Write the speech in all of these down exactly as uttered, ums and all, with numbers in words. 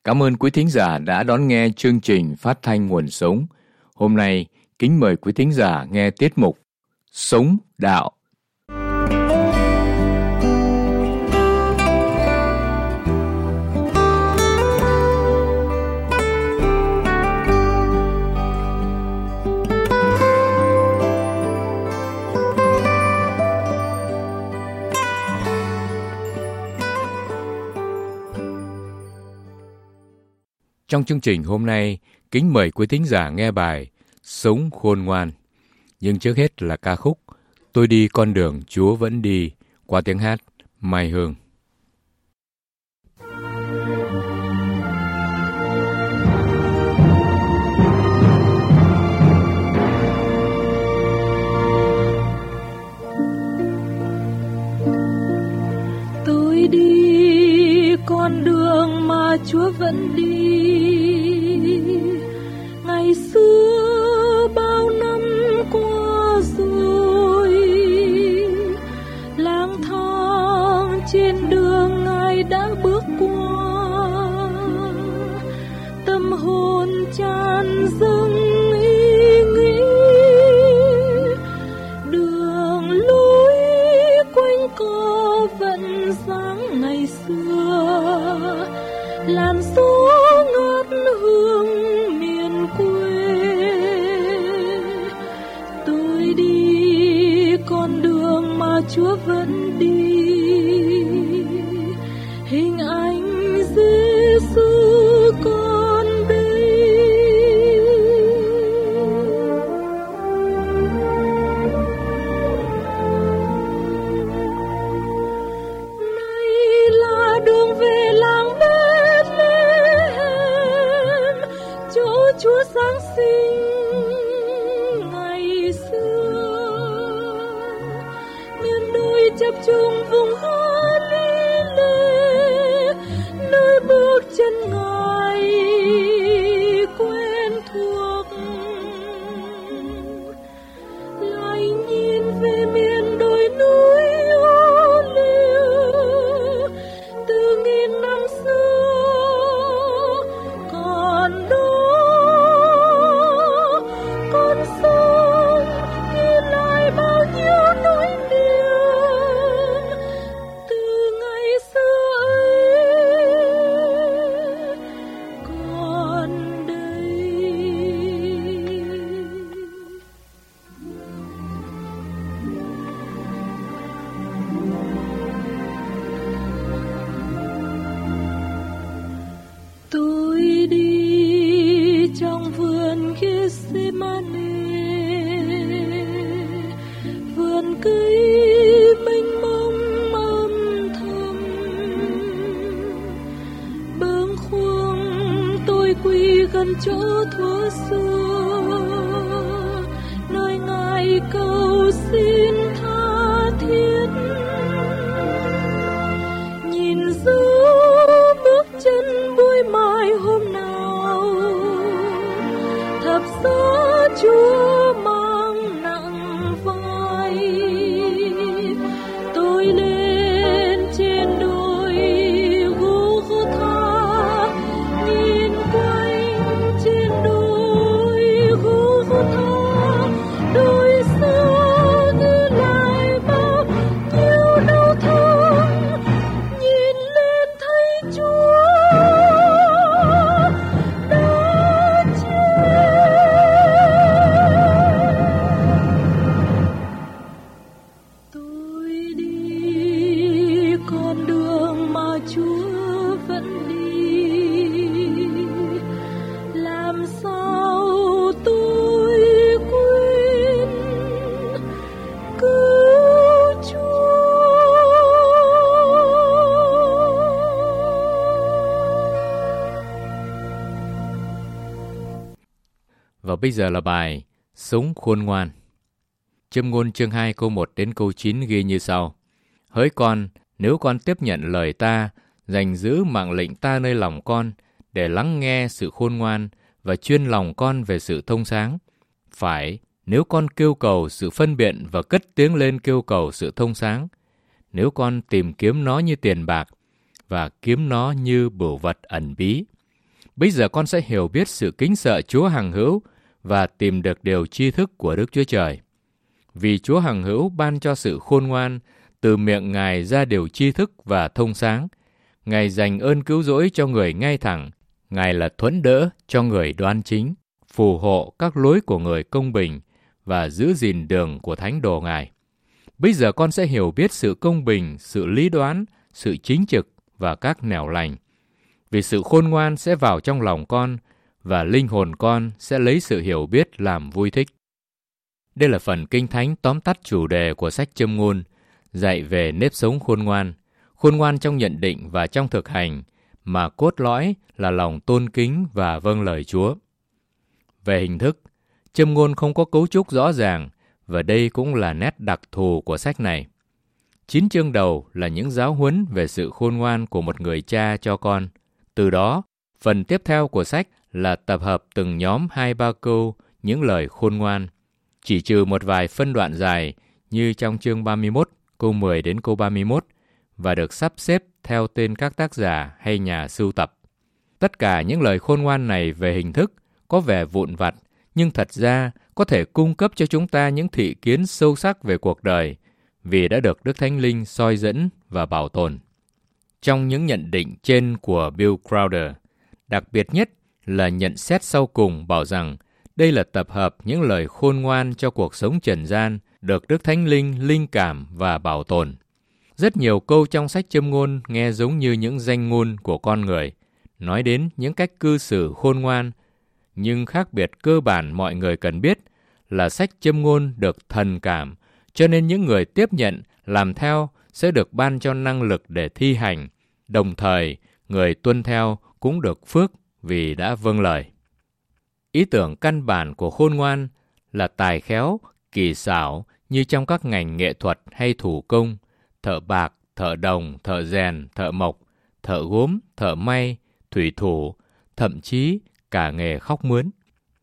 Cảm ơn quý thính giả đã đón nghe chương trình Phát thanh Nguồn Sống. Hôm nay, kính mời quý thính giả nghe tiết mục Sống Đạo. Trong chương trình hôm nay, kính mời quý thính giả nghe bài Sống Khôn Ngoan. Nhưng trước hết là ca khúc Tôi đi con đường Chúa vẫn đi qua tiếng hát Mai Hương. Tôi đi con đường mà Chúa vẫn đi. Ngày xưa bao năm qua rồi, lang thang trên đường Ngài đã bước qua. Tâm hồn tràn dâng ý nghĩ, đường lối quanh co vẫn dáng ngày xưa. Làn gió ngát hương miền quê, tôi đi con đường mà Chúa vẫn đi. Hình ảnh Giêsu con đây, này là đường về làng Chúa Giáng sinh ngày xưa. Miền núi chập trùng vùng Galilee, nơi bước chân Ngài quen thuộc. Lại nhìn về miền đồi núi ô liu, từ nghìn năm xưa còn đó. Gần chỗ thuở xưa, nơi Ngài cầu xin tha thiết. Nhìn dấu bước chân bụi mai hôm nào, thập giá Chúa mang nặng vai. Tôi lên trên đồi Gô-gô-tha, nhìn quanh đôi xa như lại bao nhiêu đau thương. Nhìn lên thấy Chúa đã chết. Tôi đi con đường mà Chúa vẫn đi. Làm sao tôi quên cứu Chúa. Và bây giờ là bài Sống Khôn Ngoan. Châm ngôn chương hai câu một đến câu chín ghi như sau: Hỡi con, nếu con tiếp nhận lời ta, gìn giữ mạng lệnh ta nơi lòng con, để lắng nghe sự khôn ngoan và chuyên lòng con về sự thông sáng. Phải, nếu con kêu cầu sự phân biện và cất tiếng lên kêu cầu sự thông sáng, nếu con tìm kiếm nó như tiền bạc và kiếm nó như bửu vật ẩn bí, Bây giờ con sẽ hiểu biết sự kính sợ Chúa hằng hữu và tìm được điều tri thức của Đức Chúa Trời. Vì Chúa hằng hữu ban cho sự khôn ngoan, từ miệng Ngài ra điều tri thức và thông sáng. Ngài dành ơn cứu rỗi cho người ngay thẳng. Ngài là thuẫn đỡ cho người đoan chính, phù hộ các lối của người công bình và giữ gìn đường của thánh đồ Ngài. Bây giờ con sẽ hiểu biết sự công bình, sự lý đoán, sự chính trực và các nẻo lành. Vì sự khôn ngoan sẽ vào trong lòng con và linh hồn con sẽ lấy sự hiểu biết làm vui thích. Đây là phần Kinh Thánh tóm tắt chủ đề của sách Châm Ngôn, dạy về nếp sống khôn ngoan, khôn ngoan trong nhận định và trong thực hành, mà cốt lõi là lòng tôn kính và vâng lời Chúa. Về hình thức, Châm Ngôn không có cấu trúc rõ ràng, và đây cũng là nét đặc thù của sách này. Chín chương đầu là những giáo huấn về sự khôn ngoan của một người cha cho con. Từ đó, phần tiếp theo của sách là tập hợp từng nhóm hai ba câu những lời khôn ngoan, chỉ trừ một vài phân đoạn dài như trong chương ba mươi mốt, câu mười đến câu ba mươi mốt, và được sắp xếp theo tên các tác giả hay nhà sưu tập. Tất cả những lời khôn ngoan này về hình thức có vẻ vụn vặt, nhưng thật ra có thể cung cấp cho chúng ta những thị kiến sâu sắc về cuộc đời, vì đã được Đức Thánh Linh soi dẫn và bảo tồn. Trong những nhận định trên của Bill Crowder, đặc biệt nhất là nhận xét sau cùng bảo rằng đây là tập hợp những lời khôn ngoan cho cuộc sống trần gian, được Đức Thánh Linh linh cảm và bảo tồn. Rất nhiều câu trong sách Châm Ngôn nghe giống như những danh ngôn của con người, nói đến những cách cư xử khôn ngoan, nhưng khác biệt cơ bản mọi người cần biết là sách Châm Ngôn được thần cảm, cho nên những người tiếp nhận, làm theo sẽ được ban cho năng lực để thi hành, đồng thời người tuân theo cũng được phước vì đã vâng lời. Ý tưởng căn bản của khôn ngoan là tài khéo, kỳ xảo như trong các ngành nghệ thuật hay thủ công, thợ bạc, thợ đồng, thợ rèn, thợ mộc, thợ gốm, thợ may, thủy thủ, thậm chí cả nghề khóc mướn.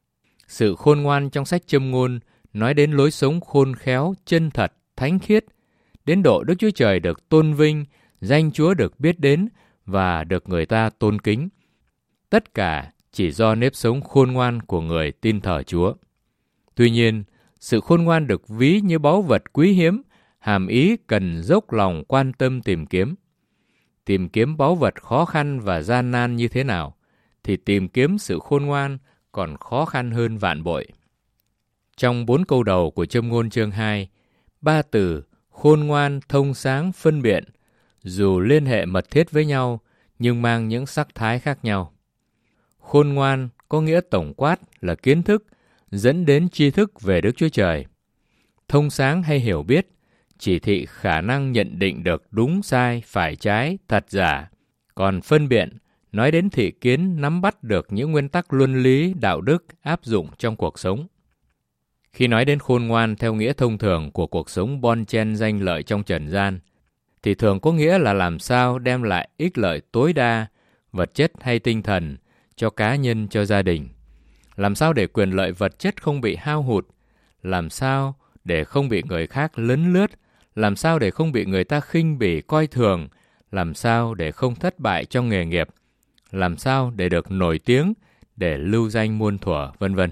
Sự khôn ngoan trong sách Châm Ngôn nói đến lối sống khôn khéo, chân thật, thánh khiết, đến độ Đức Chúa Trời được tôn vinh, danh Chúa được biết đến và được người ta tôn kính. Tất cả chỉ do nếp sống khôn ngoan của người tin thờ Chúa. Tuy nhiên, sự khôn ngoan được ví như báu vật quý hiếm, hàm ý cần dốc lòng quan tâm tìm kiếm. Tìm kiếm báu vật khó khăn và gian nan như thế nào, thì tìm kiếm sự khôn ngoan còn khó khăn hơn vạn bội. Trong bốn câu đầu của Châm Ngôn chương hai, ba từ khôn ngoan, thông sáng, phân biện, dù liên hệ mật thiết với nhau, nhưng mang những sắc thái khác nhau. Khôn ngoan có nghĩa tổng quát là kiến thức, dẫn đến tri thức về Đức Chúa Trời. Thông sáng hay hiểu biết, chỉ thị khả năng nhận định được đúng sai, phải trái, thật giả. Còn phân biện, nói đến thị kiến nắm bắt được những nguyên tắc luân lý, đạo đức áp dụng trong cuộc sống. Khi nói đến khôn ngoan theo nghĩa thông thường của cuộc sống bon chen danh lợi trong trần gian, thì thường có nghĩa là làm sao đem lại ích lợi tối đa, vật chất hay tinh thần, cho cá nhân, cho gia đình. Làm sao để quyền lợi vật chất không bị hao hụt, làm sao để không bị người khác lấn lướt, làm sao để không bị người ta khinh bỉ coi thường, làm sao để không thất bại trong nghề nghiệp, làm sao để được nổi tiếng, để lưu danh muôn thuở, vân vân.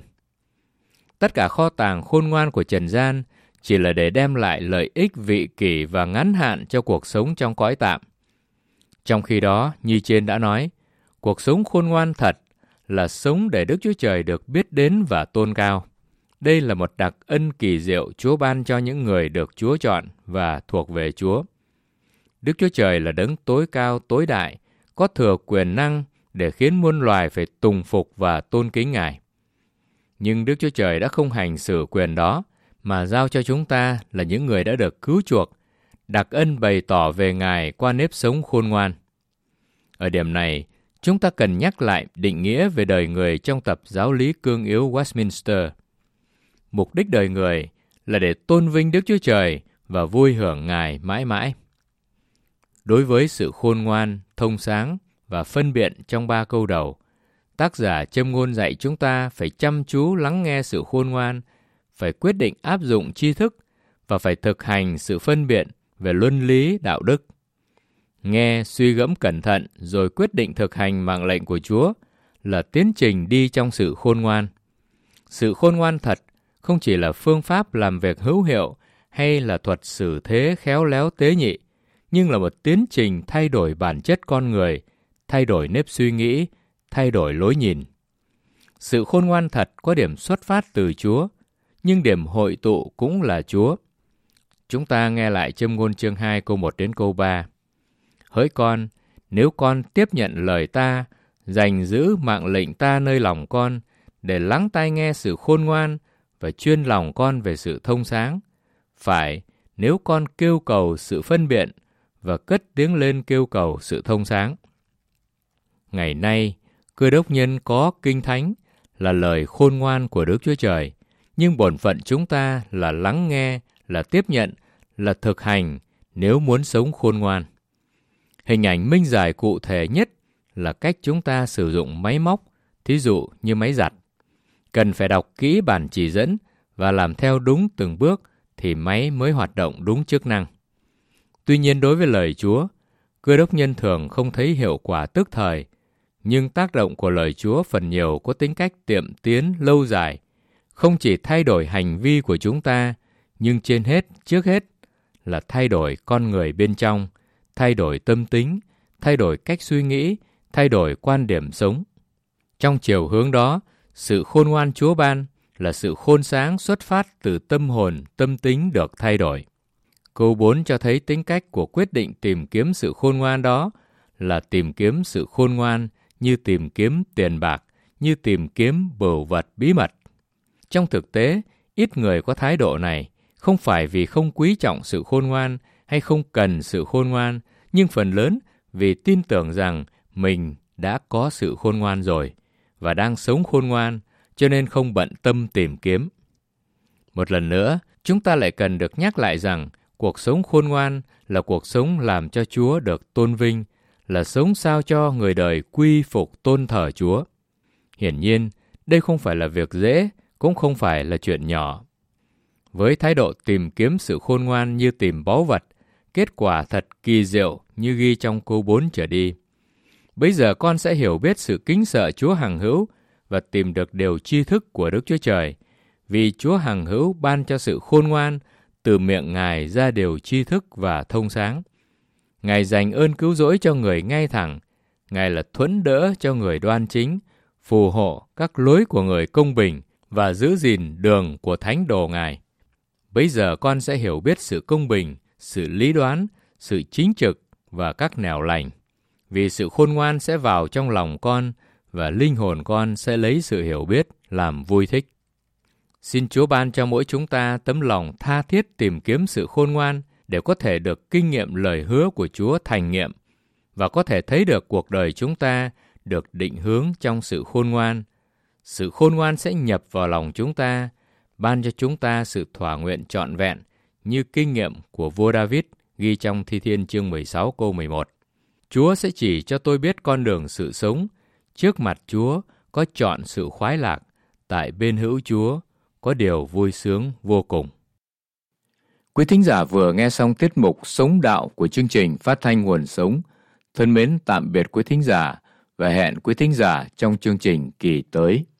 Tất cả kho tàng khôn ngoan của trần gian chỉ là để đem lại lợi ích vị kỷ và ngắn hạn cho cuộc sống trong cõi tạm. Trong khi đó, như trên đã nói, cuộc sống khôn ngoan thật là sống để Đức Chúa Trời được biết đến và tôn cao. Đây là một đặc ân kỳ diệu Chúa ban cho những người được Chúa chọn và thuộc về Chúa. Đức Chúa Trời là đấng tối cao tối đại, có thừa quyền năng để khiến muôn loài phải tùng phục và tôn kính Ngài. Nhưng Đức Chúa Trời đã không hành xử quyền đó, mà giao cho chúng ta là những người đã được cứu chuộc, đặc ân bày tỏ về Ngài qua nếp sống khôn ngoan. Ở điểm này, chúng ta cần nhắc lại định nghĩa về đời người trong tập Giáo lý cương yếu Westminster. Mục đích đời người là để tôn vinh Đức Chúa Trời và vui hưởng Ngài mãi mãi. Đối với sự khôn ngoan, thông sáng và phân biện trong ba câu đầu, tác giả Châm Ngôn dạy chúng ta phải chăm chú lắng nghe sự khôn ngoan, phải quyết định áp dụng tri thức và phải thực hành sự phân biện về luân lý, đạo đức. Nghe, suy gẫm cẩn thận rồi quyết định thực hành mạng lệnh của Chúa là tiến trình đi trong sự khôn ngoan. Sự khôn ngoan thật không chỉ là phương pháp làm việc hữu hiệu hay là thuật xử thế khéo léo tế nhị, nhưng là một tiến trình thay đổi bản chất con người, thay đổi nếp suy nghĩ, thay đổi lối nhìn. Sự khôn ngoan thật có điểm xuất phát từ Chúa, nhưng điểm hội tụ cũng là Chúa. Chúng ta nghe lại Châm ngôn chương hai câu một đến câu ba. Hỡi con, nếu con tiếp nhận lời ta, gìn giữ mạng lệnh ta nơi lòng con, để lắng tai nghe sự khôn ngoan và chuyên lòng con về sự thông sáng. Phải, nếu con kêu cầu sự phân biện và cất tiếng lên kêu cầu sự thông sáng. Ngày nay, Cơ Đốc nhân có Kinh Thánh là lời khôn ngoan của Đức Chúa Trời, nhưng bổn phận chúng ta là lắng nghe, là tiếp nhận, là thực hành nếu muốn sống khôn ngoan. Hình ảnh minh giải cụ thể nhất là cách chúng ta sử dụng máy móc, thí dụ như máy giặt. Cần phải đọc kỹ bản chỉ dẫn và làm theo đúng từng bước thì máy mới hoạt động đúng chức năng. Tuy nhiên đối với lời Chúa, Cơ Đốc nhân thường không thấy hiệu quả tức thời, nhưng tác động của lời Chúa phần nhiều có tính cách tiệm tiến lâu dài, không chỉ thay đổi hành vi của chúng ta, nhưng trên hết, trước hết là thay đổi con người bên trong, thay đổi tâm tính, thay đổi cách suy nghĩ, thay đổi quan điểm sống. Trong chiều hướng đó, sự khôn ngoan Chúa ban là sự khôn sáng xuất phát từ tâm hồn, tâm tính được thay đổi. Câu bốn cho thấy tính cách của quyết định tìm kiếm sự khôn ngoan đó là tìm kiếm sự khôn ngoan như tìm kiếm tiền bạc, như tìm kiếm báu vật bí mật. Trong thực tế, ít người có thái độ này, không phải vì không quý trọng sự khôn ngoan hay không cần sự khôn ngoan, nhưng phần lớn vì tin tưởng rằng mình đã có sự khôn ngoan rồi và đang sống khôn ngoan, cho nên không bận tâm tìm kiếm. Một lần nữa, chúng ta lại cần được nhắc lại rằng cuộc sống khôn ngoan là cuộc sống làm cho Chúa được tôn vinh, là sống sao cho người đời quy phục tôn thờ Chúa. Hiển nhiên, đây không phải là việc dễ, cũng không phải là chuyện nhỏ. Với thái độ tìm kiếm sự khôn ngoan như tìm báu vật, kết quả thật kỳ diệu như ghi trong câu bốn trở đi. Bây giờ con sẽ hiểu biết sự kính sợ Chúa hằng hữu và tìm được điều tri thức của Đức Chúa Trời, vì Chúa hằng hữu ban cho sự khôn ngoan, từ miệng Ngài ra điều tri thức và thông sáng. Ngài dành ơn cứu rỗi cho người ngay thẳng, Ngài là thuẫn đỡ cho người đoan chính, phù hộ các lối của người công bình và giữ gìn đường của thánh đồ Ngài. Bây giờ con sẽ hiểu biết sự công bình, sự lý đoán, sự chính trực và các nẻo lành. Vì sự khôn ngoan sẽ vào trong lòng con và linh hồn con sẽ lấy sự hiểu biết làm vui thích. Xin Chúa ban cho mỗi chúng ta tấm lòng tha thiết tìm kiếm sự khôn ngoan để có thể được kinh nghiệm lời hứa của Chúa thành nghiệm và có thể thấy được cuộc đời chúng ta được định hướng trong sự khôn ngoan. Sự khôn ngoan sẽ nhập vào lòng chúng ta, ban cho chúng ta sự thỏa nguyện trọn vẹn như kinh nghiệm của vua David ghi trong Thi Thiên chương mười sáu câu mười một. Chúa sẽ chỉ cho tôi biết con đường sự sống, trước mặt Chúa có trọn sự khoái lạc, tại bên hữu Chúa có điều vui sướng vô cùng. Quý thính giả vừa nghe xong tiết mục Sống Đạo của chương trình Phát thanh Nguồn Sống. Thân mến tạm biệt quý thính giả và hẹn quý thính giả trong chương trình kỳ tới.